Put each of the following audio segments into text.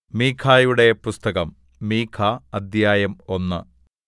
മീഖായുടെ പുസ്തകം. മീഖാ അദ്ധ്യായം 1.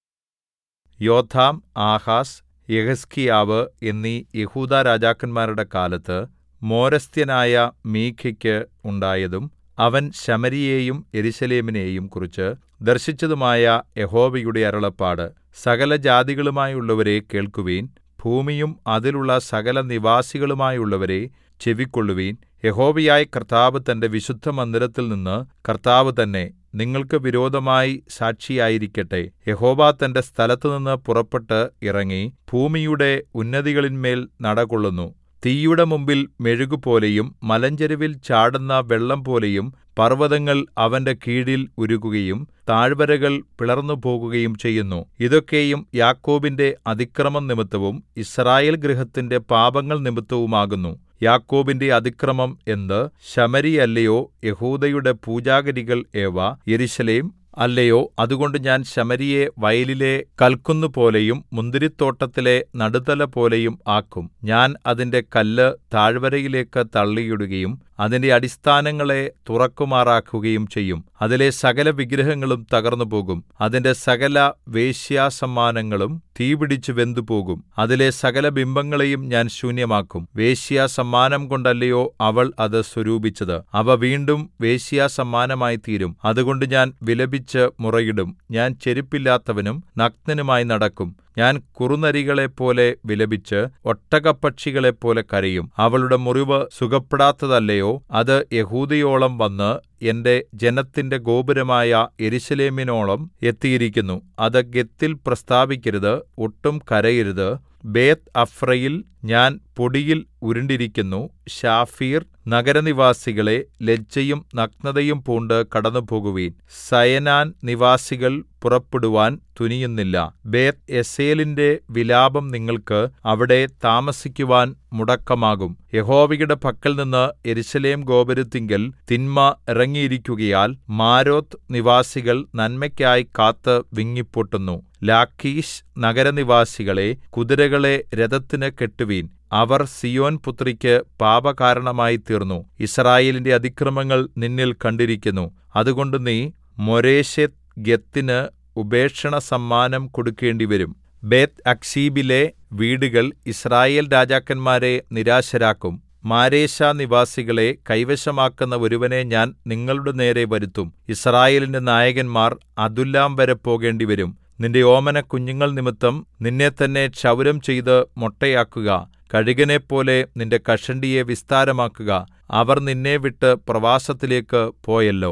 യോഥാം, ആഹാസ്, യെഹിസ്കീയാവ് എന്നീ യെഹൂദാ രാജാക്കന്മാരുടെ കാലത്ത് മോരസ്ത്യനായ മീഖയ്ക്ക് ഉണ്ടായതും അവൻ ശമര്യയെയും യെരൂശലേമിനെയും കുറിച്ച് ദർശിച്ചതുമായ യഹോവയുടെ അരുളപ്പാട്. സകലജാതികളുമായുള്ളവരേ കേൾക്കുവിൻ. ഭൂമിയും അതിലുള്ള സകലനിവാസികളുമായുള്ളവരേ ചെവിക്കൊള്ളുവിൻ. യഹോവയായ കർത്താവ് തന്റെ വിശുദ്ധമന്ദിരത്തിൽനിന്ന് കർത്താവ് തന്നെ നിങ്ങൾക്ക് വിരോധമായി സാക്ഷിയായിരിക്കട്ടെ. യഹോവ തന്റെ സ്ഥലത്തുനിന്ന് പുറപ്പെട്ട് ഇറങ്ങി ഭൂമിയുടെ ഉന്നതികളിന്മേൽ നടകൊള്ളുന്നു. തീയുടെ മുമ്പിൽ മെഴുകുപോലെയും മലഞ്ചരിവിൽ ചാടുന്ന വെള്ളംപോലെയും പർവ്വതങ്ങൾ അവന്റെ കീഴിൽ ഉരുകുകയും താഴ്വരകൾ പിളർന്നുപോകുകയും ചെയ്യുന്നു. ഇതൊക്കെയും യാക്കോബിന്റെ അതിക്രമം നിമിത്തവും യിസ്രായേൽ ഗൃഹത്തിന്റെ പാപങ്ങൾ നിമിത്തവുമാകുന്നു. യാക്കോബിന്റെ അതിക്രമം എന്ത്? ശമര്യയല്ലയോ? യെഹൂദയുടെ പൂജാഗിരികൾ ഏവ? യെരൂശലേം അല്ലയോ? അതുകൊണ്ട് ഞാൻ ശമര്യയെ വയലിലെ കൽക്കുന്നുപോലെയും മുന്തിരിത്തോട്ടത്തിലെ നടുതലപോലെയും ആക്കും. ഞാൻ അതിന്റെ കല്ല് താഴ്വരയിലേക്ക് തള്ളിയിടുകയും അതിന്റെ അടിസ്ഥാനങ്ങളെ തുറക്കുമാറാക്കുകയും ചെയ്യും. അതിലെ സകല വിഗ്രഹങ്ങളും തകർന്നുപോകും. അതിന്റെ സകല വേശ്യാസമ്മാനങ്ങളും തീപിടിച്ചു വെന്തുപോകും. അതിലെ സകല ബിംബങ്ങളെയും ഞാൻ ശൂന്യമാക്കും. വേശ്യാസമ്മാനം കൊണ്ടല്ലയോ അവൾ അത് സ്വരൂപിച്ചത്? അവ വീണ്ടും വേശ്യാസമ്മാനമായിത്തീരും. അതുകൊണ്ട് ഞാൻ വിലപിച്ച് മുറയിടും. ഞാൻ ചെരിപ്പില്ലാത്തവനും നഗ്നനുമായി നടക്കും. ഞാൻ കുറുനരികളെപ്പോലെ വിലപിച്ച് ഒട്ടകപ്പക്ഷികളെപ്പോലെ കരയും. അവളുടെ മുറിവ് സുഖപ്പെടാത്തതല്ലയോ? അത് യെഹൂദയോളം വന്ന് എന്റെ ജനത്തിന്റെ ഗോപുരമായ യെരൂശലേമിനോളം എത്തിയിരിക്കുന്നു. അത് ഗത്തിൽ പ്രസ്താവിക്കരുത്, ഒട്ടും കരയരുത്. ബേത്ത്അഫ്രയിൽ ഞാൻ പൊടിയിൽ ഉരുണ്ടിരിക്കുന്നു. ശാഫീർ നഗരനിവാസികളെ ലജ്ജയും നഗ്നതയും പൂണ്ട് കടന്നുപോകുവിൻ. സയനാൻ നിവാസികൾ പുറപ്പെടുവാൻ തുനിയുന്നില്ല. ബേത്ത്ഏസേലിന്റെ വിലാപം നിങ്ങൾക്ക് അവിടെ താമസിക്കുവാൻ മുടക്കമാകും. യഹോവയുടെ പക്കൽനിന്ന് യെരൂശലേം ഗോപുരത്തിങ്കൽ തിന്മ ഇറങ്ങിയിരിക്കുകയാൽ മാരോത്ത് നിവാസികൾ നന്മയ്ക്കായി കാത്ത് വിങ്ങിപ്പൊട്ടുന്നു. ലാഖീശ് നഗരനിവാസികളെ, കുതിരകളെ രഥത്തിന് കെട്ടുവിൻ. അവർ സീയോൻ പുത്രിക്ക് പാപകാരണമായിത്തീർന്നു. യിസ്രായേലിന്റെ അതിക്രമങ്ങൾ നിന്നിൽ കണ്ടിരിക്കുന്നു. അതുകൊണ്ട് നീ മോരേശെത്ത് ഗത്തിന് ഉപേക്ഷണസമ്മാനം കൊടുക്കേണ്ടിവരും. ബേത്ത്അക്സീബിലെ വീടുകൾ യിസ്രായേൽ രാജാക്കന്മാരെ നിരാശരാക്കും. മാരേശാ നിവാസികളെ കൈവശമാക്കുന്ന ഒരുവനെ ഞാൻ നിങ്ങളുടെ നേരെ വരുത്തും. യിസ്രായേലിന്റെ നായകന്മാർ അദുല്ലാം വരെ പോകേണ്ടിവരും. നിന്റെ ഓമനക്കുഞ്ഞുങ്ങൾ നിമിത്തം നിന്നെത്തന്നെ ക്ഷൗരം ചെയ്ത് മൊട്ടയാക്കുക. കഴുകനെപ്പോലെ നിന്റെ കഷണ്ടിയെ വിസ്താരമാക്കുക. അവർ നിന്നെ വിട്ട് പ്രവാസത്തിലേക്ക് പോയല്ലോ.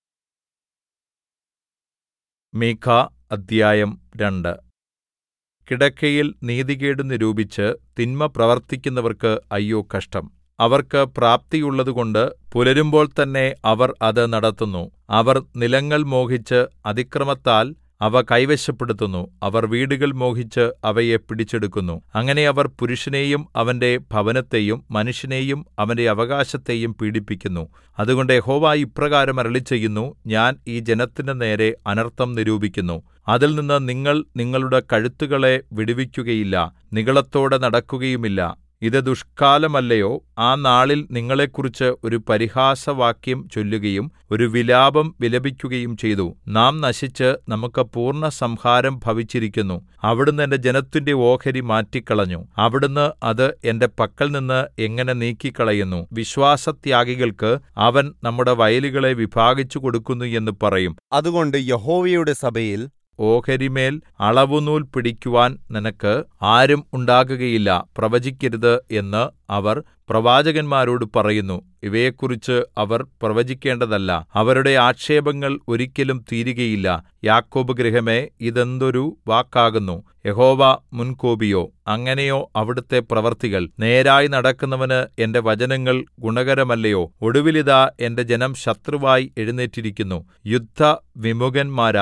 മീഖാ അദ്ധ്യായം 2. കിടക്കയിൽ നീതികേട് നിരൂപിച്ച് തിന്മ പ്രവർത്തിക്കുന്നവർക്ക് അയ്യോ കഷ്ടം. അവർക്ക് പ്രാപ്തിയുള്ളതുകൊണ്ട് പുലരുമ്പോൾ തന്നെ അവർ അത് നടത്തുന്നു. അവർ നിലങ്ങൾ മോഹിച്ച് അതിക്രമത്താൽ അവ കൈവശപ്പെടുത്തുന്നു. അവർ വീടുകൾ മോഹിച്ച് അവയെ പിടിച്ചെടുക്കുന്നു. അങ്ങനെ അവർ പുരുഷനെയും അവന്റെ ഭവനത്തെയും മനുഷ്യനെയും അവന്റെ അവകാശത്തെയും പീഡിപ്പിക്കുന്നു. അതുകൊണ്ട് യഹോവ ഇപ്രകാരം അരുളിച്ചെയ്യുന്നു: ഞാൻ ഈ ജനത്തിന്റെ നേരെ അനർത്ഥം നിരൂപിക്കുന്നു. അതിൽനിന്ന് നിങ്ങൾ നിങ്ങളുടെ കഴുത്തുകളെ വിടുവിക്കുകയില്ല, നിഗളത്തോടെ നടക്കുകയുമില്ല. ഇത് ദുഷ്കാലമല്ലയോ? ആ നാളിൽ നിങ്ങളെക്കുറിച്ച് ഒരു പരിഹാസവാക്യം ചൊല്ലുകയും ഒരു വിലാപം വിലപിക്കുകയും ചെയ്തു. നാം നശിച്ച് നമുക്ക് പൂർണ്ണസംഹാരം ഭവിച്ചിരിക്കുന്നു. അവിടുന്ന് എന്റെ ജനത്തിന്റെ ഓഹരി മാറ്റിക്കളഞ്ഞു. അവിടുന്ന് അത് എന്റെ പക്കൽനിന്ന് എങ്ങനെ നീക്കിക്കളയുന്നു? വിശ്വാസത്യാഗികൾക്ക് അവൻ നമ്മുടെ വയലുകളെ വിഭാഗിച്ചു കൊടുക്കുന്നു എന്ന് പറയും. അതുകൊണ്ട് യഹോവയുടെ സഭയിൽ ഓഹരിമേൽ അളവുനൂൽ പിടിക്കുവാൻ നിനക്ക് ആരും ഉണ്ടാകുകയില്ല. പ്രവചിക്കരുത് എന്ന് അവർ പ്രവാചകന്മാരോട് പറയുന്നു. ഇവയെക്കുറിച്ച് അവർ പ്രവചിക്കേണ്ടതല്ല. അവരുടെ ആക്ഷേപങ്ങൾ ഒരിക്കലും തീരുകയില്ല. യാക്കോബ് ഗൃഹമേ, ഇതെന്തൊരു വാക്കാകുന്നു! യഹോവ മുൻകോപിയോ? അങ്ങനെയോ അവിടുത്തെ പ്രവൃത്തികൾ? നേരായി നടക്കുന്നവന് എന്റെ വചനങ്ങൾ ഗുണകരമല്ലയോ? ഒടുവിലിതാ എന്റെ ജനം ശത്രുവായി എഴുന്നേറ്റിരിക്കുന്നു. യുദ്ധവിമുഖന്മാരായി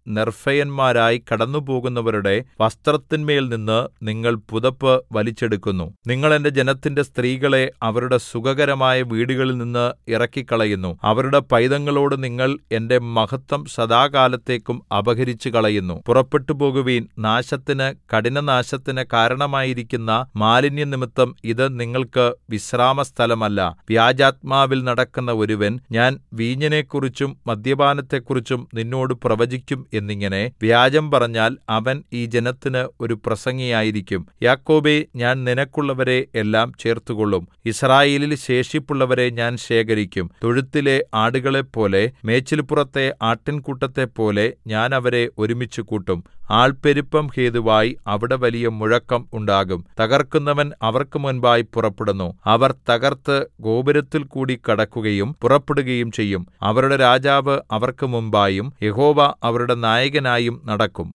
നിർഭയന്മാരായി കടന്നുപോകുന്നവരുടെ വസ്ത്രത്തിന്മേൽ നിന്ന് നിങ്ങൾ പുതപ്പ് വലിച്ചെടുക്കുന്നു. നിങ്ങൾ എന്റെ ജനത്തിന്റെ സ്ത്രീകളെ അവരുടെ സുഖകരമായ വീടുകളിൽ നിന്ന് ഇറക്കിക്കളയുന്നു. അവരുടെ പൈതങ്ങളോട് നിങ്ങൾ എന്റെ മഹത്വം സദാകാലത്തേക്കും അപഹരിച്ചു കളയുന്നു. പുറപ്പെട്ടുപോകുവിൻ. നാശത്തിന്, കഠിനനാശത്തിന് കാരണമായിരിക്കുന്ന മാലിന്യം നിമിത്തം ഇത് നിങ്ങൾക്ക് വിശ്രാമസ്ഥലമല്ല. വ്യാജാത്മാവിൽ നടക്കുന്ന ഒരുവൻ ഞാൻ വീഞ്ഞിനെക്കുറിച്ചും മദ്യപാനത്തെക്കുറിച്ചും നിന്നോട് പ്രവചിക്കും എന്നിങ്ങനെ വ്യാജം പറഞ്ഞാൽ അവൻ ഈ ജനത്തിന് ഒരു പ്രസംഗിയായിരിക്കും. യാക്കോബേ, ഞാൻ നിനക്കുള്ളവരെ എല്ലാം ചേർത്തുകൊള്ളും. യിസ്രായേലിൽ ശേഷിപ്പുള്ളവരെ ഞാൻ ശേഖരിക്കും. തൊഴുത്തിലെ ആടുകളെപ്പോലെ, മേച്ചിൽപ്പുറത്തെ ആട്ടിൻകൂട്ടത്തെപ്പോലെ ഞാൻ അവരെ ഒരുമിച്ച് കൂട്ടും. ആൾപ്പെരുപ്പം ഹേതുവായി അവിടെ വലിയ മുഴക്കം ഉണ്ടാകും. തകർക്കുന്നവൻ അവർക്ക് മുൻപായി പുറപ്പെടുന്നു. അവർ തകർത്ത് ഗോപുരത്തിൽ കൂടി കടക്കുകയും പുറപ്പെടുകയും ചെയ്യും. അവരുടെ രാജാവ് അവർക്ക് മുമ്പായും യഹോവ അവരുടെ നായകനായും നടക്കും.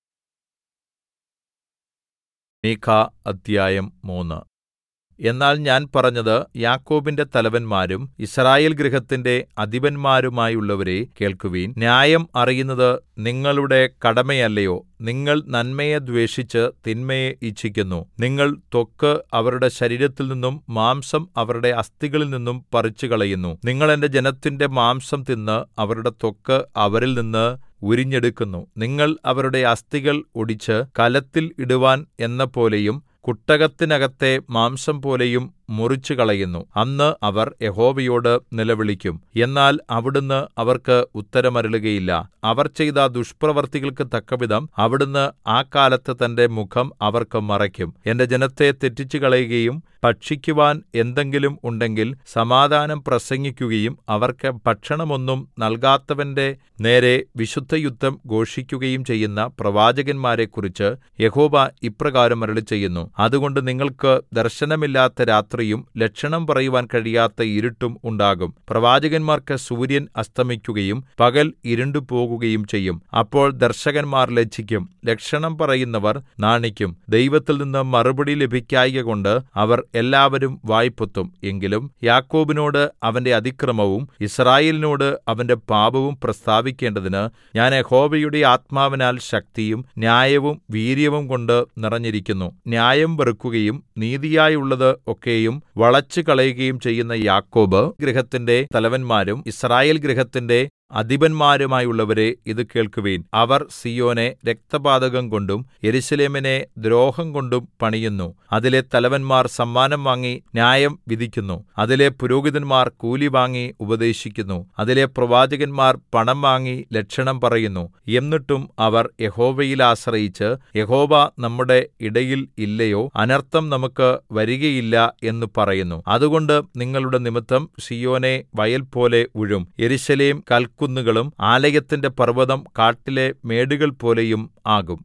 മീഖാ അദ്ധ്യായം 3. എന്നാൽ ഞാൻ പറഞ്ഞത് യാക്കോബിന്റെ തലവന്മാരും യിസ്രായേൽ ഗൃഹത്തിന്റെ അധിപന്മാരുമായുള്ളവരേ, കേൾക്കുവിൻ. ന്യായം അറിയുന്നത് നിങ്ങളുടെ കടമയല്ലയോ? നിങ്ങൾ നന്മയെ ദ്വേഷിച്ച് തിന്മയെ ഇച്ഛിക്കുന്നു. നിങ്ങൾ ത്വക്ക് അവരുടെ ശരീരത്തിൽ നിന്നും മാംസം അവരുടെ അസ്ഥികളിൽ നിന്നും പറിച്ചുകളയുന്നു. നിങ്ങൾ എന്റെ ജനത്തിന്റെ മാംസം തിന്ന് അവരുടെ ത്വക്ക് അവരിൽ നിന്ന് ഉരിഞ്ഞെടുക്കുന്നു. നിങ്ങൾ അവരുടെ അസ്ഥികൾ ഒടിച്ച് കലത്തിൽ ഇടുവാൻ എന്നപോലെയും കുട്ടകത്തിനകത്തെ മാംസം പോലെയും മുറിച്ചുകളയുന്നു. അന്ന് അവർ യഹോവയോട് നിലവിളിക്കും, എന്നാൽ അവിടുന്ന് അവർക്ക് ഉത്തരമരുളുകയില്ല. അവർ ചെയ്ത ദുഷ്പ്രവൃത്തികൾക്ക് തക്കവിധം അവിടുന്ന് ആ കാലത്ത് തന്റെ മുഖം അവർക്ക് മറയ്ക്കും. എന്റെ ജനത്തെ തെറ്റിച്ചുകളയുകയും ഭക്ഷിക്കുവാൻ എന്തെങ്കിലും ഉണ്ടെങ്കിൽ സമാധാനം പ്രസംഗിക്കുകയും അവർക്ക് ഭക്ഷണമൊന്നും നൽകാത്തവന്റെ നേരെ വിശുദ്ധയുദ്ധം ഘോഷിക്കുകയും ചെയ്യുന്ന പ്രവാചകന്മാരെക്കുറിച്ച് യഹോവ ഇപ്രകാരം അരുളിച്ചെയ്യുന്നു. അതുകൊണ്ട് നിങ്ങൾക്ക് ദർശനമില്ലാത്ത രാത്രിയും ലക്ഷണം പറയുവാൻ കഴിയാത്ത ഇരുട്ടും ഉണ്ടാകും. പ്രവാചകന്മാർക്ക് സൂര്യൻ അസ്തമിക്കുകയും പകൽ ഇരുണ്ടുപോകുകയും ചെയ്യും. അപ്പോൾ ദർശകന്മാർ ലജ്ജിക്കും, ലക്ഷണം പറയുന്നവർ നാണിക്കും. ദൈവത്തിൽ നിന്ന് മറുപടി ലഭിക്കായ്കകൊണ്ട് അവർ എല്ലാവരും വായ്പൊത്തും. എങ്കിലും യാക്കോബിനോട് അവന്റെ അതിക്രമവും യിസ്രായേലിനോട് അവന്റെ പാപവും പ്രസ്താവിക്കേണ്ടതിന് ഞാൻ യഹോവയുടെ ആത്മാവിനാൽ ശക്തിയും ന്യായവും വീര്യവും കൊണ്ട് നിറഞ്ഞിരിക്കുന്നു. ന്യായം വെറുക്കുകയും നീതിയായുള്ളത് ഒക്കെയും വളച്ചുകളയുകയും ചെയ്യുന്ന യാക്കോബ് ഗൃഹത്തിന്റെ തലവന്മാരും യിസ്രായേൽ ഗൃഹത്തിന്റെ അധിപന്മാരുമായുള്ളവരെ, ഇത് കേൾക്കുവിൻ. അവർ സീയോനെ രക്തപാതകം കൊണ്ടും യെരൂശലേമിനെ ദ്രോഹം കൊണ്ടും പണിയുന്നു. അതിലെ തലവന്മാർ സമ്മാനം വാങ്ങി ന്യായം വിധിക്കുന്നു. അതിലെ പുരോഹിതന്മാർ കൂലി വാങ്ങി ഉപദേശിക്കുന്നു. അതിലെ പ്രവാചകന്മാർ പണം വാങ്ങി ലക്ഷണം പറയുന്നു. എന്നിട്ടും അവർ യഹോവയിൽ ആശ്രയിച്ച്, യഹോവ നമ്മുടെ ഇടയിൽ ഇല്ലയോ, അനർത്ഥം നമുക്ക് വരികയില്ല എന്ന് പറയുന്നു. അതുകൊണ്ട് നിങ്ങളുടെ നിമിത്തം സീയോനെ വയൽ പോലെ ഉഴും, യെരൂശലേം കൽക്കുന്നുകളും ആലയത്തിന്റെ പർവ്വതം കാട്ടിലെ മേടുകൾ പോലെയും ആകും.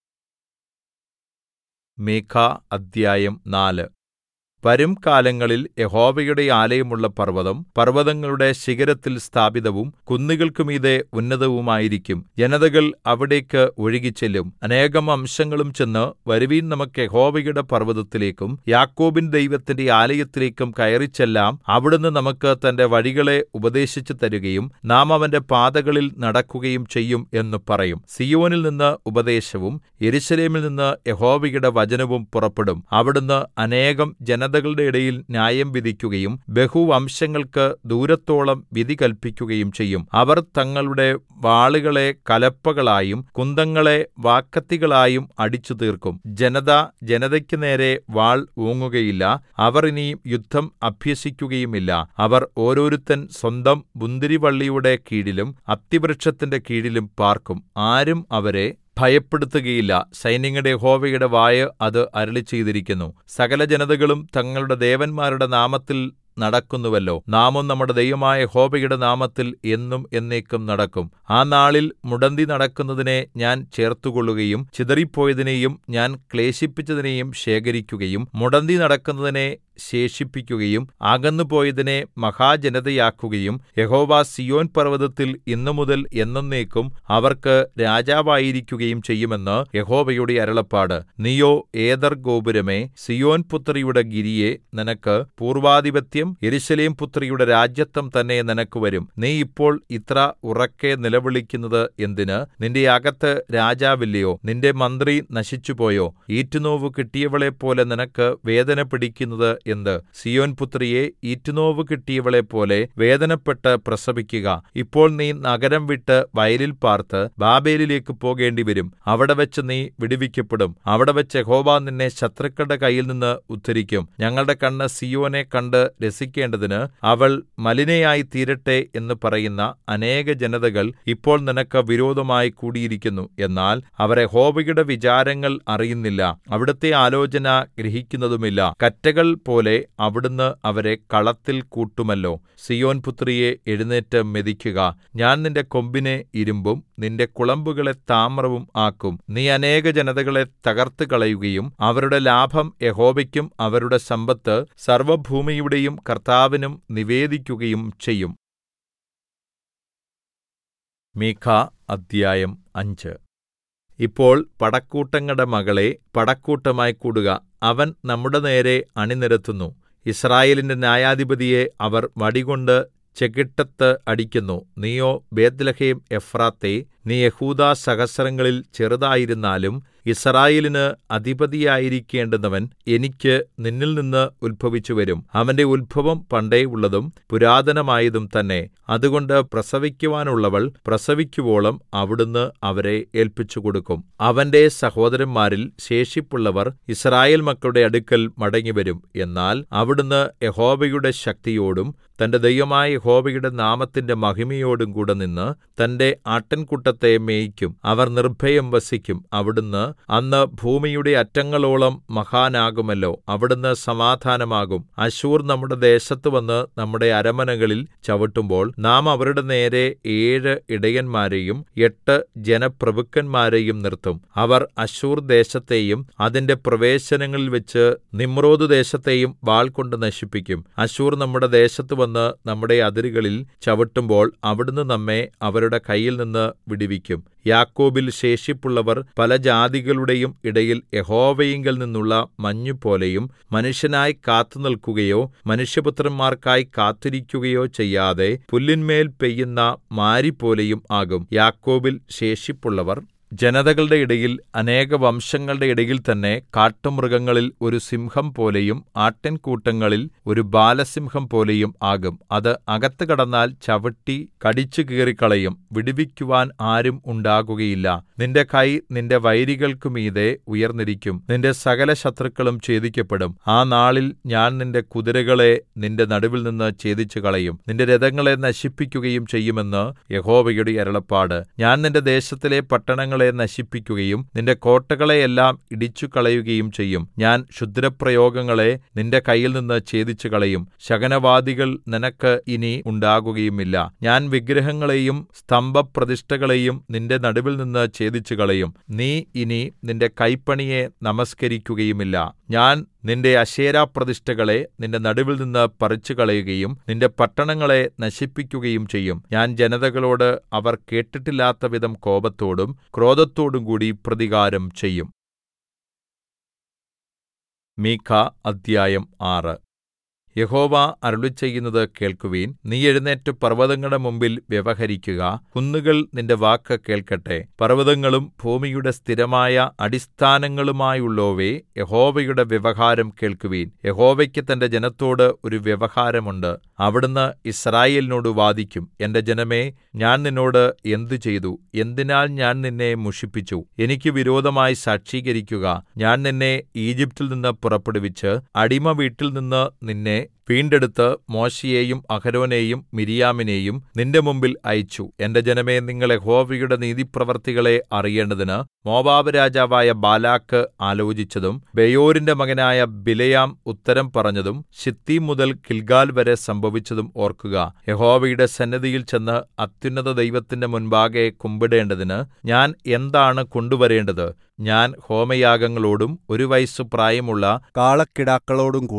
മീഖാ അദ്ധ്യായം 4. വരും കാലങ്ങളിൽ യഹോവയുടെ ആലയമുള്ള പർവ്വതം പർവ്വതങ്ങളുടെ ശിഖരത്തിൽ സ്ഥാപിതവും കുന്നുകൾക്കുമീതെ ഉന്നതവുമായിരിക്കും. ജനതകൾ അവിടേക്ക് ഒഴുകിച്ചെല്ലും. അനേകം അംശങ്ങളും ചെന്ന്, വരുവിൻ, നമുക്ക് യഹോവയുടെ പർവ്വതത്തിലേക്കും യാക്കോബിൻ ദൈവത്തിന്റെ ആലയത്തിലേക്കും കയറിച്ചെല്ലാം. അവിടുന്ന് നമുക്ക് തന്റെ വഴികളെ ഉപദേശിച്ചു തരുകയും നാം അവന്റെ പാതകളിൽ നടക്കുകയും ചെയ്യും എന്ന് പറയും. സീയോനിൽ നിന്ന് ഉപദേശവും യെരൂശലേമിൽ നിന്ന് യഹോവയുടെ വചനവും പുറപ്പെടും. അവിടുന്ന് അനേകം ജനതകളുടെ ഇടയിൽ ന്യായം വിധിക്കുകയും ബഹുവംശങ്ങൾക്ക് ദൂരത്തോളം വിധി കല്പിക്കുകയും ചെയ്യും. അവർ തങ്ങളുടെ വാളുകളെ കലപ്പകളായും കുന്തങ്ങളെ വാക്കത്തികളായും അടിച്ചു തീർക്കും. ജനത ജനതയ്ക്ക് നേരെ വാൾ ഓങ്ങുകയില്ല. അവർ ഇനി യുദ്ധം അഭ്യസിക്കുകയുമില്ല. അവർ ഓരോരുത്തൻ സ്വന്തം മുന്തിരിവള്ളിയുടെ കീഴിലും അത്തിവൃക്ഷത്തിന്റെ കീഴിലും പാർക്കും. ആരും അവരെ ഭയപ്പെടുത്തുകയില്ല. സൈന്യങ്ങളുടെ യഹോവയുടെ വായ് അത് അരുളിച്ചെയ്തിരിക്കുന്നു. സകല ജനതകളും തങ്ങളുടെ ദേവന്മാരുടെ നാമത്തിൽ നടക്കുന്നുവല്ലോ. നാമും നമ്മുടെ ദൈവമായ യഹോവയുടെ നാമത്തിൽ എന്നും എന്നേക്കും നടക്കും. ആ നാളിൽ മുടന്തി നടക്കുന്നതിനെ ഞാൻ ചേർത്തുകൊള്ളുകയും ചിതറിപ്പോയതിനെയും ഞാൻ ക്ലേശിപ്പിച്ചതിനെയും ശേഖരിക്കുകയും മുടന്തി നടക്കുന്നതിനെ ശേഷിപ്പിക്കുകയും അകന്നുപോയതിനെ മഹാജനതയാക്കുകയും യഹോവ സീയോൻ പർവ്വതത്തിൽ ഇന്നുമുതൽ എന്നെന്നേക്കും അവർക്ക് രാജാവായിരിക്കുകയും ചെയ്യുമെന്ന് യഹോവയുടെ അരുളപ്പാട്. നീയോ ഏദർ ഗോപുരമേ, സീയോൻ പുത്രിയുടെ ഗിരിയേ, നിനക്ക് പൂർവ്വാധിപത്യം, യെരൂശലേം പുത്രിയുടെ രാജത്വം തന്നെ നിനക്ക് വരും. നീ ഇപ്പോൾ ഇത്ര ഉറക്കെ നിലവിളിക്കുന്നത് എന്തിന്? നിന്റെ അകത്ത് രാജാവില്ലയോ? നിന്റെ മന്ത്രി നശിച്ചുപോയോ? ഈറ്റുനോവ് കിട്ടിയവളെപ്പോലെ നിനക്ക് വേദന പിടിക്കുന്നത് എന്ത്? സീയോൻ പുത്രിയെ, ഈറ്റുനോവ് കിട്ടിയവളെപ്പോലെ വേദനപ്പെട്ട് പ്രസവിക്കുക. ഇപ്പോൾ നീ നഗരം വിട്ട് വയലിൽ പാർത്ത് ബാബേലിലേക്ക് പോകേണ്ടിവരും. അവിടെവെച്ച് നീ വിടുവിക്കപ്പെടും. അവിടെവെച്ച് യഹോവ നിന്നെ ശത്രുക്കളുടെ കയ്യിൽ നിന്ന് ഉദ്ധരിക്കും. ഞങ്ങളുടെ കണ്ണ് സീയോനെ കണ്ട് രസിക്കേണ്ടതിന് അവൾ മലിനയായി തീരട്ടെ എന്ന് പറയുന്ന അനേക ജനതകൾ ഇപ്പോൾ നിനക്ക് വിരോധമായി കൂടിയിരിക്കുന്നു. എന്നാൽ അവർ യഹോവയുടെ വിചാരങ്ങൾ അറിയുന്നില്ല, അവിടുത്തെ ആലോചന ഗ്രഹിക്കുന്നതുമില്ല. കറ്റകൾ പോലെ അവിടുന്ന് അവരെ കളത്തിൽ കൂട്ടുമല്ലോ. സീയോൻ പുത്രിയെ, എഴുന്നേറ്റ് മെതിക്കുക. ഞാൻ നിന്റെ കൊമ്പിനെ ഇരുമ്പും നിന്റെ കുളമ്പുകളെ താമ്രവും ആക്കും. നീ അനേക ജനതകളെ തകർത്തുകളയുകയും അവരുടെ ലാഭം യഹോവയ്ക്കും അവരുടെ സമ്പത്ത് സർവ്വഭൂമിയുടെയും കർത്താവിനും നിവേദിക്കുകയും ചെയ്യും. മീഖാ അദ്ധ്യായം 5. ഇപ്പോൾ പടക്കൂട്ടങ്ങളുടെ മകളേ, പടക്കൂട്ടമായി കൂടുക. അവൻ നമ്മുടെ നേരെ അണിനിരത്തുന്നു. യിസ്രായേലിന്റെ ന്യായാധിപതിയെ അവർ വടികൊണ്ട് ചെകിട്ടത്ത് അടിക്കുന്നു. നീയോ ബേത്ത്ലേഹേം എഫ്രാത്തേ, നീ യെഹൂദാ സഹസ്രങ്ങളിൽ ചെറുതായിരുന്നാലും യിസ്രായേലിന് അധിപതിയായിരിക്കേണ്ടുന്നവൻ എനിക്ക് നിന്നിൽനിന്ന് ഉത്ഭവിച്ചുവരും. അവന്റെ ഉത്ഭവം പണ്ടേ ഉള്ളതും പുരാതനമായതും തന്നെ. അതുകൊണ്ട് പ്രസവിക്കുവാനുള്ളവൾ പ്രസവിക്കുവോളം അവിടുന്ന് അവരെ ഏല്പിച്ചുകൊടുക്കും. അവന്റെ സഹോദരന്മാരിൽ ശേഷിപ്പുള്ളവർ യിസ്രായേൽ മക്കളുടെ അടുക്കൽ മടങ്ങിവരും. എന്നാൽ അവിടുന്ന് യഹോവയുടെ ശക്തിയോടും തന്റെ ദൈവമായ യഹോവയുടെ നാമത്തിന്റെ മഹിമയോടും കൂടെ നിന്ന് തന്റെ ആട്ടിൻകൂട്ടത്തെ മേയിക്കും. അവർ നിർഭയം വസിക്കും. അവിടുന്ന് അന്ന് ഭൂമിയുടെ അറ്റങ്ങളോളം മഹാനാകുമല്ലോ. അവിടുന്ന് സമാധാനമാകും. അശ്ശൂർ നമ്മുടെ ദേശത്ത് വന്ന് നമ്മുടെ അരമനകളിൽ ചവിട്ടുമ്പോൾ നാം അവരുടെ നേരെ 7 ഇടയന്മാരെയും 8 ജനപ്രഭുക്കന്മാരെയും നിർത്തും. അവർ അശ്ശൂർ ദേശത്തെയും അതിന്റെ പ്രവേശനങ്ങളിൽ വെച്ച് നിമ്രോദ് ദേശത്തെയും വാൾകൊണ്ട് നശിപ്പിക്കും. അശ്ശൂർ നമ്മുടെ ദേശത്ത് വന്ന് നമ്മുടെ അതിരുകളിൽ ചവിട്ടുമ്പോൾ അവിടുന്ന് നമ്മെ അവരുടെ കയ്യിൽ നിന്ന് വിടുവിക്കും. യാക്കോബിൽ ശേഷിപ്പുള്ളവർ പല ജാതികളുടെയും ഇടയിൽ യഹോവയിങ്കൽ നിന്നുള്ള മഞ്ഞുപോലെയും മനുഷ്യനായി കാത്തുനിൽക്കുകയോ മനുഷ്യപുത്രന്മാർക്കായി കാത്തിരിക്കുകയോ ചെയ്യാതെ പുല്ലിന്മേൽ പെയ്യുന്ന മാരിപോലെയും ആകും. യാക്കോബിൽ ശേഷിപ്പുള്ളവർ ജനതകളുടെ ഇടയിൽ അനേക വംശങ്ങളുടെ ഇടയിൽ തന്നെ കാട്ടുമൃഗങ്ങളിൽ ഒരു സിംഹം പോലെയും ആട്ടിൻകൂട്ടങ്ങളിൽ ഒരു ബാലസിംഹം പോലെയും ആകും. അത് അകത്ത് കടന്നാൽ ചവിട്ടി കടിച്ചു കീറിക്കളയും. വിടുവിക്കുവാൻ ആരും ഉണ്ടാകുകയില്ല. നിന്റെ കൈ നിന്റെ വൈരികൾക്കു മീതെ ഉയർന്നിരിക്കും. നിന്റെ സകല ശത്രുക്കളും ഛേദിക്കപ്പെടും. ആ നാളിൽ ഞാൻ നിന്റെ കുതിരകളെ നിന്റെ നടുവിൽ നിന്ന് ഛേദിച്ചു കളയും. നിന്റെ രഥങ്ങളെ നശിപ്പിക്കുകയും ചെയ്യുമെന്ന് യഹോവയുടെ അരുളപ്പാട്. ഞാൻ നിന്റെ ദേശത്തിലെ പട്ടണങ്ങൾ നശിപ്പിക്കുകയും നിന്റെ കോട്ടകളെയെല്ലാം ഇടിച്ചുകളയുകയും ചെയ്യും. ഞാൻ ക്ഷുദ്രപ്രയോഗങ്ങളെ നിന്റെ കയ്യിൽ നിന്ന് ഛേദിച്ചു കളയും. ശകുനവാദികൾ നിനക്ക് ഇനി ഉണ്ടാകുകയുമില്ല. ഞാൻ വിഗ്രഹങ്ങളെയും സ്തംഭപ്രതിഷ്ഠകളെയും നിന്റെ നടുവിൽ നിന്ന് ഛേദിച്ചു കളയും. നീ ഇനി നിന്റെ കൈപ്പണിയെ നമസ്കരിക്കുകയുമില്ല. ഞാൻ നിന്റെ അശേരാപ്രതിഷ്ഠകളെ നിന്റെ നടുവിൽ നിന്ന് പറിച്ചുകളയുകയും നിന്റെ പട്ടണങ്ങളെ നശിപ്പിക്കുകയും ചെയ്യും. ഞാൻ ജനതകളോട് അവർ കേട്ടിട്ടില്ലാത്തവിധം കോപത്തോടും ക്രോധത്തോടും കൂടി പ്രതികാരം ചെയ്യും. മീഖാ അദ്ധ്യായം 6. യഹോവ അരുളിച്ചെയ്യുന്നത് കേൾക്കുവിൻ. നീ എഴുന്നേറ്റ് പർവ്വതങ്ങളുടെ മുമ്പിൽ വ്യവഹരിക്കുക. കുന്നുകൾ നിന്റെ വാക്ക് കേൾക്കട്ടെ. പർവ്വതങ്ങളും ഭൂമിയുടെ സ്ഥിരമായ അടിസ്ഥാനങ്ങളുമായുള്ളോവേ, യഹോവയുടെ വ്യവഹാരം കേൾക്കുവിൻ. യഹോവയ്ക്ക് തന്റെ ജനത്തോട് ഒരു വ്യവഹാരമുണ്ട്. അവിടുന്ന് യിസ്രായേലിനോട് വാദിക്കും. എന്റെ ജനമേ, ഞാൻ നിന്നോട് എന്ത് ചെയ്തു? എന്തിനാൽ ഞാൻ നിന്നെ മുഷിപ്പിച്ചു? എനിക്ക് വിരോധമായി സാക്ഷീകരിക്കുക. ഞാൻ നിന്നെ ഈജിപ്റ്റിൽ നിന്ന് പുറപ്പെടുവിച്ച് അടിമ വീട്ടിൽ നിന്ന് നിന്നെ വീണ്ടെടുത്ത് മോശെയെയും അഹരോനെയും മിര്യാമിനെയും നിന്റെ മുമ്പിൽ അയച്ചു. എന്റെ ജനമേ, നിങ്ങൾ യഹോവയുടെ നീതിപ്രവൃത്തികളെ അറിയേണ്ടതിന് മോവാബ് രാജാവായ ബാലാക്ക് ആലോചിച്ചതും ബെയോരിന്റെ മകനായ ബിലെയാം ഉത്തരം പറഞ്ഞതും ശിത്തീം മുതൽ ഗിൽഗാൽ വരെ സംഭവിച്ചതും ഓർക്കുക. യഹോവയുടെ സന്നിധിയിൽ ചെന്ന് അത്യുന്നത ദൈവത്തിന്റെ മുൻപാകെ കുമ്പിടേണ്ടതിന് ഞാൻ എന്താണ് കൊണ്ടുവരേണ്ടത്? ഞാൻ ഹോമയാഗങ്ങളോടും 1 വയസ്സു പ്രായമുള്ള കാളക്കിടാക്കളോടും കൂടി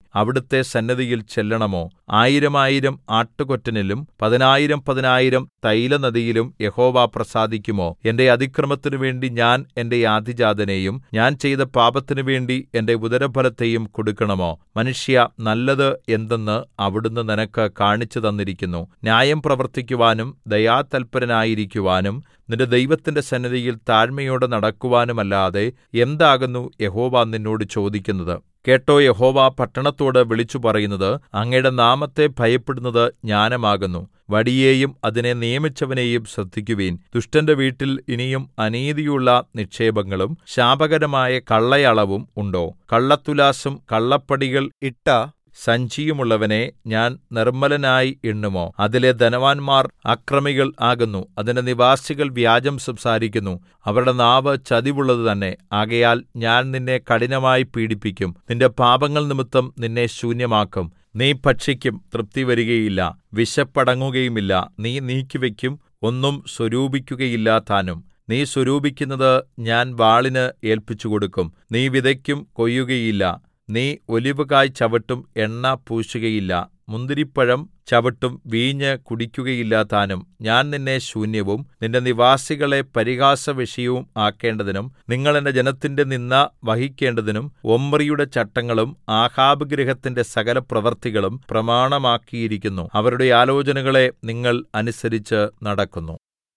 അവിടുത്തെ സന്നിധിയിൽ ചെല്ലണമോ? 1000 ആട്ടുകൊറ്റനിലും 10000 തൈലനദിയിലും യഹോവ പ്രസാദിക്കുമോ? എന്റെ അതിക്രമത്തിനു വേണ്ടി ഞാൻ എന്റെ ആദ്യജാതനെയും ഞാൻ ചെയ്ത പാപത്തിനു വേണ്ടി എന്റെ ഉദരഫലത്തെയും കൊടുക്കണമോ? മനുഷ്യാ, നല്ലത് എന്തെന്ന് അവിടുന്ന് നിനക്ക് കാണിച്ചു തന്നിരിക്കുന്നു. ന്യായം പ്രവർത്തിക്കുവാനും ദയാതല്പരനായിരിക്കുവാനും നിന്റെ ദൈവത്തിന്റെ സന്നിധിയിൽ താഴ്മയോടെ നടക്കുവാനുമല്ലാതെ എന്താകുന്നു യഹോവ നിന്നോട് ചോദിക്കുന്നത്? കേട്ടോ, യഹോവ പട്ടണത്തോട് വിളിച്ചു പറയുന്നത്, അങ്ങയുടെ നാമത്തെ ഭയപ്പെടുന്നത് ജ്ഞാനമാകുന്നു. വടിയെയും അതിനെ നിയമിച്ചവനെയും ശ്രദ്ധിക്കുവിൻ. ദുഷ്ടന്റെ വീട്ടിൽ ഇനിയും അനീതിയുള്ള നിക്ഷേപങ്ങളും ശാപകരമായ കള്ളയളവും ഉണ്ടോ? കള്ളത്തുലാസും കള്ളപ്പടികൾ ഇട്ട സഞ്ചിയുമുള്ളവനെ ഞാൻ നിർമ്മലനായി എണ്ണുമോ? അതിലെ ധനവാന്മാർ അക്രമികൾ ആകുന്നു. അതിന്റെ നിവാസികൾ വ്യാജം സംസാരിക്കുന്നു. അവരുടെ നാവ് ചതിവുള്ളത് തന്നെ. ആകയാൽ ഞാൻ നിന്നെ കഠിനമായി പീഡിപ്പിക്കും. നിന്റെ പാപങ്ങൾ നിമിത്തം നിന്നെ ശൂന്യമാക്കും. നീ ഭക്ഷിക്കും, തൃപ്തി വരികയില്ല, വിശപ്പടങ്ങുകയുമില്ല. നീ നീക്കിവെക്കും, ഒന്നും സ്വരൂപിക്കുകയില്ല താനും. നീ സ്വരൂപിക്കുന്നത് ഞാൻ വാളിന് ഏല്പിച്ചുകൊടുക്കും. നീ വിതയ്ക്കും, കൊയ്യുകയില്ല. നീ ഒലിവുകായ് ചവിട്ടും, എണ്ണ പൂശുകയില്ല. മുന്തിരിപ്പഴം ചവിട്ടും, വീഞ്ഞ് കുടിക്കുകയില്ല താനും. ഞാൻ നിന്നെ ശൂന്യവും നിന്റെ നിവാസികളെ പരിഹാസവിഷയവും ആക്കേണ്ടതിനും നിങ്ങൾ എന്റെ ജനത്തിന്റെ നിന്ദ വഹിക്കേണ്ടതിനും ഒമ്രിയുടെ ചട്ടങ്ങളും ആഹാബ് ഗൃഹത്തിന്റെ സകല പ്രവൃത്തികളും പ്രമാണമാക്കിയിരിക്കുന്നു. അവരുടെ ആലോചനകളെ നിങ്ങൾ അനുസരിച്ച് നടക്കുന്നു.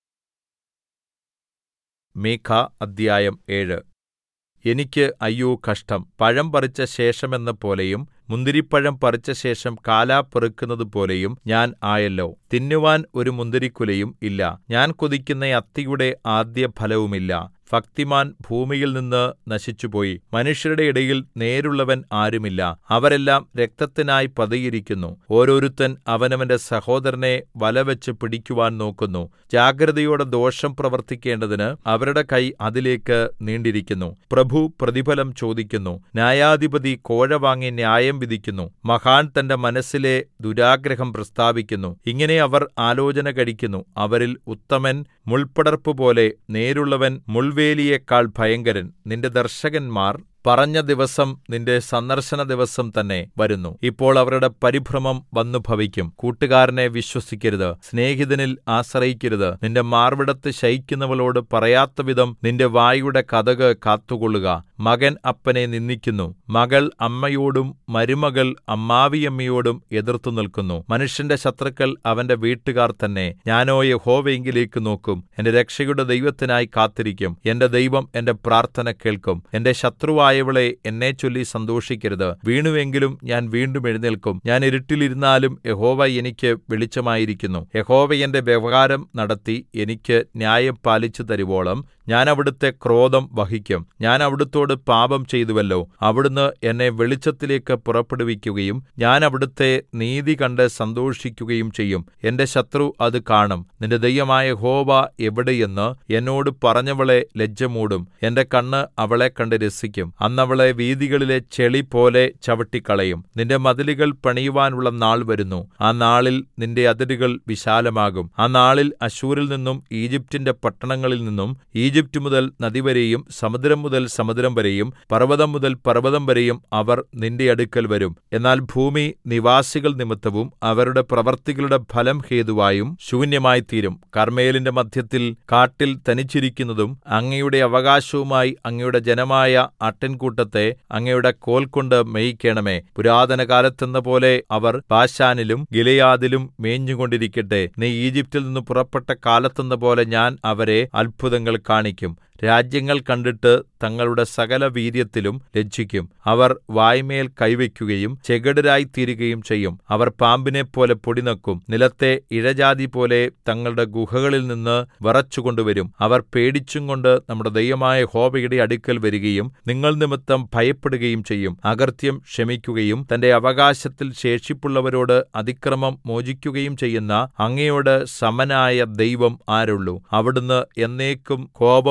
മീഖാ അദ്ധ്യായം 7. എനിക്ക് അയ്യോ കഷ്ടം! പഴം പറിച്ച ശേഷമെന്നപോലെയും മുന്തിരിപ്പഴം പറിച്ച ശേഷം കാലാ പെറുക്കുന്നതുപോലെയും ഞാൻ ആയല്ലോ. തിന്നുവാൻ ഒരു മുന്തിരിക്കുലയും ഇല്ല. ഞാൻ കൊതിക്കുന്ന അത്തിയുടെ ആദ്യഫലവുമില്ല. ഭക്തിമാൻ ഭൂമിയിൽനിന്ന് നശിച്ചുപോയി. മനുഷ്യരുടെ ഇടയിൽ നേരുള്ളവൻ ആരുമില്ല. അവരെല്ലാം രക്തത്തിനായി പതിയിരിക്കുന്നു. ഓരോരുത്തൻ അവനവന്റെ സഹോദരനെ വലവെച്ച് പിടിക്കുവാൻ നോക്കുന്നു. ജാഗ്രതയോടെ ദോഷം പ്രവർത്തിക്കേണ്ടതിന് അവരുടെ കൈ അതിലേക്ക് നീണ്ടിരിക്കുന്നു. പ്രഭു പ്രതിഫലം ചോദിക്കുന്നു. ന്യായാധിപതി കോഴ വാങ്ങി ന്യായം വിധിക്കുന്നു. മഹാൻ തന്റെ മനസ്സിലെ ദുരാഗ്രഹം പ്രസ്താവിക്കുന്നു. ഇങ്ങനെ അവർ ആലോചന കഴിക്കുന്നു. അവരിൽ ഉത്തമൻ മുൾപടർപ്പുപോലെ, നേരുള്ളവൻ മുൾവേലിയേക്കാൾ ഭയങ്കരൻ. നിന്റെ ദർശകന്മാർ പറഞ്ഞ ദിവസം നിന്റെ സന്ദർശന ദിവസം തന്നെ വരുന്നു. ഇപ്പോൾ അവരുടെ പരിഭ്രമം വന്നു ഭവിക്കും. കൂട്ടുകാരനെ വിശ്വസിക്കരുത്, സ്നേഹിതനിൽ ആശ്രയിക്കരുത്. നിന്റെ മാർവിടത്ത് ശയിക്കുന്നവളോട് പറയാത്തവിധം നിന്റെ വായുടെ കതക് കാത്തുകൊള്ളുക. മകൻ അപ്പനെ നിന്ദിക്കുന്നു, മകൾ അമ്മയോടും മരുമകൾ അമ്മാവിയമ്മയോടും എതിർത്തു നിൽക്കുന്നു. മനുഷ്യന്റെ ശത്രുക്കൾ അവന്റെ വീട്ടുകാർ തന്നെ. ഞാനോ യഹോവയിങ്കലേക്ക് നോക്കും, എന്റെ രക്ഷയുടെ ദൈവത്തിനായി കാത്തിരിക്കും. എന്റെ ദൈവം എന്റെ പ്രാർത്ഥന കേൾക്കും. എന്റെ ശത്രുവായ യവളേ, എന്നെച്ചൊല്ലി സന്തോഷിക്കരുത്. വീണുവെങ്കിലും ഞാൻ വീണ്ടും എഴുന്നേൽക്കും. ഞാൻ ഇരുട്ടിൽ ഇരുന്നാലും യഹോവ എനിക്ക് വെളിച്ചമായിരിക്കുന്നു. യഹോവ എന്റെ വ്യവഹാരം നടത്തി എനിക്ക് ന്യായം പാലിച്ചു തരുവോളം ഞാൻ അവിടുത്തെ ക്രോധം വഹിക്കും. ഞാൻ അവിടുത്തോട് പാപം ചെയ്തുവല്ലോ. അവിടുന്ന് എന്നെ വെളിച്ചത്തിലേക്ക് പുറപ്പെടുവിക്കുകയും ഞാൻ അവിടുത്തെ നീതി കണ്ട് സന്തോഷിക്കുകയും ചെയ്യും. എന്റെ ശത്രു അത് കാണും. നിന്റെ ദൈവമായ യഹോവ എവിടെയെന്ന് എന്നോട് പറഞ്ഞവളെ ലജ്ജ മൂടും. എന്റെ കണ്ണ് അവളെ കണ്ട് രസിക്കും. അന്നവളെ വീഥികളിലെ ചെളി പോലെ ചവിട്ടിക്കളയും. നിന്റെ മതിലുകൾ പണിയുവാനുള്ള നാൾ വരുന്നു. ആ നാളിൽ നിന്റെ അതിരുകൾ വിശാലമാകും. ആ നാളിൽ അശ്ശൂരിൽ നിന്നും ഈജിപ്റ്റിന്റെ പട്ടണങ്ങളിൽ നിന്നും ഈജിപ്റ്റ് മുതൽ നദിവരെയും സമുദ്രം മുതൽ സമുദ്രം വരെയും പർവ്വതം മുതൽ പർവ്വതം വരെയും അവർ നിന്റെ അടുക്കൽ വരും. എന്നാൽ ഭൂമി നിവാസികൾ നിമിത്തവും അവരുടെ പ്രവൃത്തികളുടെ ഫലം ഹേതുവായും ശൂന്യമായിത്തീരും. കർമ്മേലിന്റെ മദ്ധ്യത്തിൽ കാട്ടിൽ തനിച്ചിരിക്കുന്നതും അങ്ങയുടെ അവകാശവുമായി അങ്ങയുടെ ജനമായ ആട്ടിൻകൂട്ടത്തെ അങ്ങയുടെ കോൽ കൊണ്ട് മേയിക്കണമേ. പുരാതന കാലത്തെന്നപോലെ അവർ ബാശാനിലും ഗിലെയാദിലും മേഞ്ഞുകൊണ്ടിരിക്കട്ടെ. നീ ഈജിപ്റ്റിൽ നിന്ന് പുറപ്പെട്ട കാലത്തെന്നപോലെ ഞാൻ അവരെ അത്ഭുതങ്ങൾ കാണിക്കും. രാജ്യങ്ങൾ കണ്ടിട്ട് തങ്ങളുടെ സകല വീര്യത്തിലും ലജ്ജിക്കും. അവർ വായ്മേൽ കൈവയ്ക്കുകയും ചെകിടരായിത്തീരുകയും ചെയ്യും. അവർ പാമ്പിനെപ്പോലെ പൊടിനക്കും. നിലത്തെ ഇഴജാതി പോലെ തങ്ങളുടെ ഗുഹകളിൽ നിന്ന് വിറച്ചുകൊണ്ടുവരും. അവർ പേടിച്ചും കൊണ്ട് നമ്മുടെ ദൈവമായ യഹോവയുടെ അടുക്കൽ വരികയും നിങ്ങൾ നിമിത്തം ഭയപ്പെടുകയും ചെയ്യും. അകൃത്യം ക്ഷമിക്കുകയും തന്റെ അവകാശത്തിൽ ശേഷിപ്പുള്ളവരോട് അതിക്രമം മോചിക്കുകയും ചെയ്യുന്ന അങ്ങയോട് സമനായ ദൈവം ആരുള്ളു? അവിടുന്ന് എന്നേക്കും കോപം വച്ചു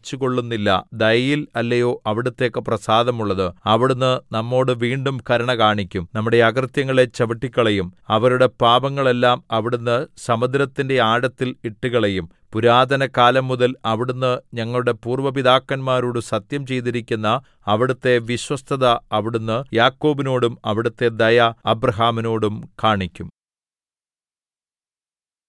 വച്ചുകൊള്ളുന്നില്ല. ദയയിൽ അല്ലയോ അവിടുത്തേക്ക് പ്രസാദമുള്ളത്. അവിടുന്ന് നമ്മോട് വീണ്ടും കരുണ കാണിക്കും. നമ്മുടെ അകൃത്യങ്ങളെ ചവിട്ടിക്കളയും. അവരുടെ പാപങ്ങളെല്ലാം അവിടുന്ന് സമുദ്രത്തിന്റെ ആഴത്തിൽ ഇട്ടുകളയും. പുരാതനകാലം മുതൽ അവിടുന്ന് ഞങ്ങളുടെ പൂർവ്വ പിതാക്കന്മാരോട് സത്യം ചെയ്തിരിക്കുന്ന അവിടുത്തെ വിശ്വസ്തത അവിടുന്ന് യാക്കോബിനോടും അവിടുത്തെ ദയ അബ്രാഹാമിനോടും കാണിക്കും.